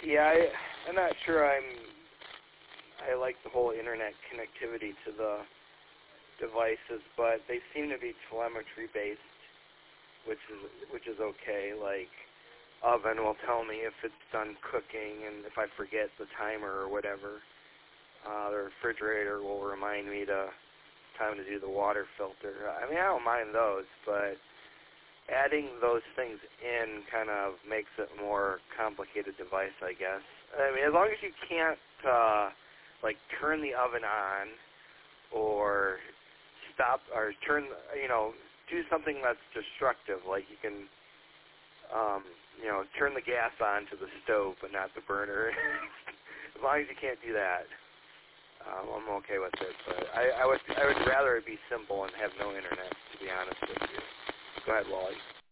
Yeah, I'm not sure I like the whole internet connectivity to the devices, but they seem to be telemetry based, which is okay. Like, oven will tell me if it's done cooking, and if I forget the timer or whatever. The refrigerator will remind me time to do the water filter. I mean, I don't mind those, but adding those things in kind of makes it a more complicated device, I guess. I mean, as long as you can't, like, turn the oven on or stop or turn, do something that's destructive, like you can, turn the gas on to the stove but not the burner. As long as you can't do that, I'm okay with it. But I would rather it be simple and have no internet, to be honest with you. Go ahead, Wally.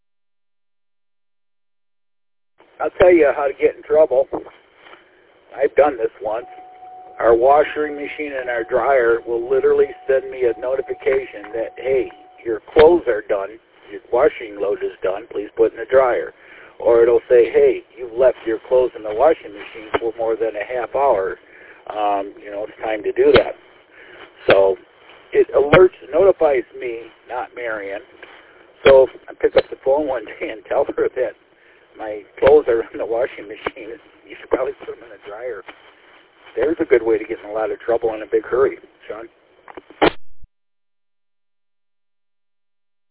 I'll tell you how to get in trouble. I've done this once. Our washing machine and our dryer will literally send me a notification that, hey, your clothes are done, your washing load is done, please put in the dryer. Or it'll say, hey, you've left your clothes in the washing machine for more than a half hour. It's time to do that. So it notifies me, not Marion. So I pick up the phone one day and tell her that my clothes are in the washing machine. You should probably put them in the dryer. There's a good way to get in a lot of trouble in a big hurry, Sean.